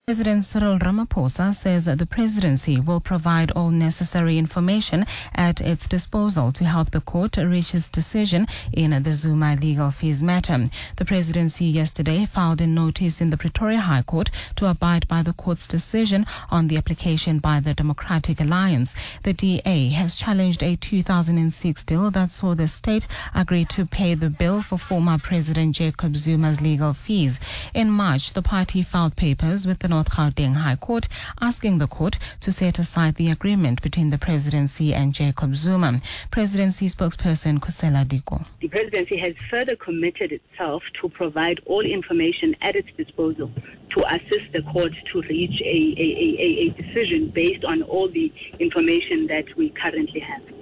President Cyril Ramaphosa says that the presidency will provide all necessary information at its disposal to help the court reach its decision in the Zuma legal fees matter. The presidency yesterday filed a notice in the Pretoria High Court to abide by the court's decision on the application by the Democratic Alliance. The DA has challenged a 2006 deal that saw the state agree to pay the bill for former President Jacob Zuma's legal fees. In March, the party filed papers with the North Gauteng High Court asking the court to set aside the agreement between the presidency and Jacob Zuma. Presidency spokesperson Kusela Diko. The presidency has further committed itself to provide all information at its disposal to assist the court to reach a decision based on all the information that we currently have.